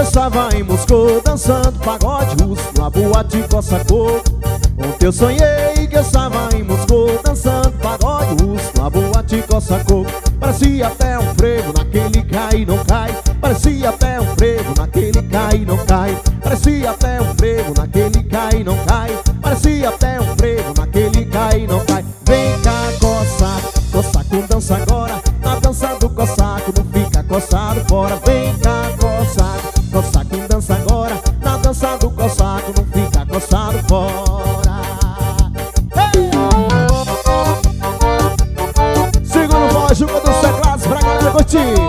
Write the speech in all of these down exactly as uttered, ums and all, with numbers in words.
estava em Moscou dançando pagode russo numa boate Coça Coco. Ontem eu sonhei que eu estava em Moscou dançando pagode russo numa boate Coça Coco. Parecia até um frevo naquele cai e não cai. Parecia até um frevo naquele cai e não cai. Parecia até um frevo naquele cai e não cai. Parecia até um frevo naquele cai e não cai. Vem cá, coçaco, coçaco dança agora. Na dança do coçaco não fica coçado fora. Vem cá, coçaco, coçaco dança agora. Na dança do coçaco não fica coçado fora. Hey! Segundo voz, jogo dos teclados pra galera curtir.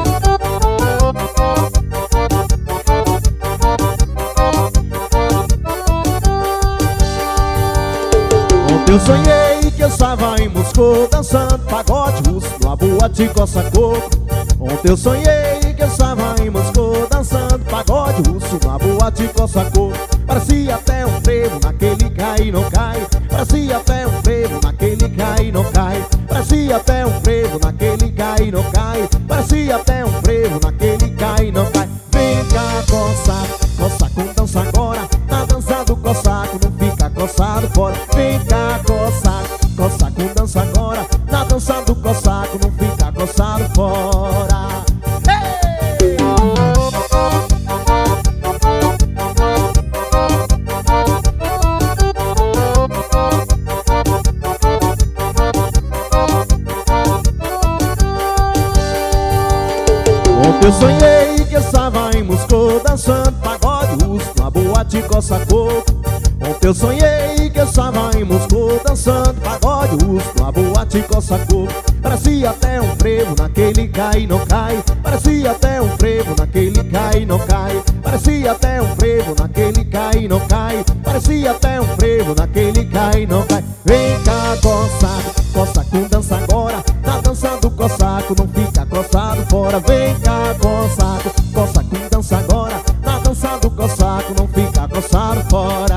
Eu sonhei que eu estava em Moscou dançando pagode russo numa boate Coça Coco. Ontem eu sonhei que eu estava em Moscou dançando pagode russo numa boate Coça Coco. Parecia até um frevo naquele cai e não cai. Parecia até um frevo naquele cai e não cai. Parecia até um frevo naquele cai e não cai. Parecia até um frevo naquele cai e não cai. Vem cá, coçaco, coçaco dança agora. Na dança do coçaco não fica coçado fora. Vem cá, coçaco, coçaco dança agora. Na dança do coçaco não fica coçado fora. Hey! Ontem eu sonhei que eu estava em Moscou dançando pagode russo numa boate Coça Coco. Ontem eu sonhei que eu estava em Moscou dançando pagode russo numa boate Coça Coco. Parecia até um frevo naquele cai e não cai. Parecia até um frevo naquele cai e não cai. Parecia até um frevo naquele cai e não cai. Parecia até um frevo naquele cai e não cai. Vem cá, coçaco, coçaco dança agora. Na dança do coçaco não fica coçado fora. Vem cá, coçaco, coçaco dança agora. Na dança do coçaco não fica coçado fora.